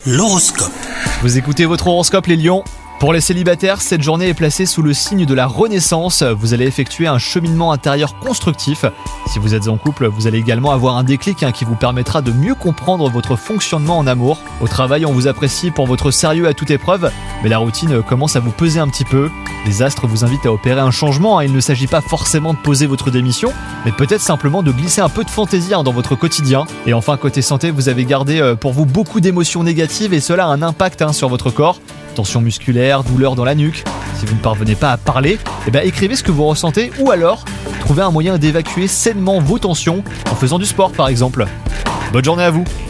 L'horoscope. Vous écoutez votre horoscope les lions. Pour les célibataires, cette journée est placée sous le signe de la renaissance. Vous allez effectuer un cheminement intérieur constructif. Si vous êtes en couple, vous allez également avoir un déclic qui vous permettra de mieux comprendre votre fonctionnement en amour. Au travail, on vous apprécie pour votre sérieux à toute épreuve, mais la routine commence à vous peser un petit peu. Les astres vous invitent à opérer un changement. Il ne s'agit pas forcément de poser votre démission, mais peut-être simplement de glisser un peu de fantaisie dans votre quotidien. Et enfin, côté santé, vous avez gardé pour vous beaucoup d'émotions négatives et cela a un impact sur votre corps. Tension musculaire, douleur dans la nuque. Si vous ne parvenez pas à parler, écrivez ce que vous ressentez ou alors trouvez un moyen d'évacuer sainement vos tensions en faisant du sport par exemple. Bonne journée à vous!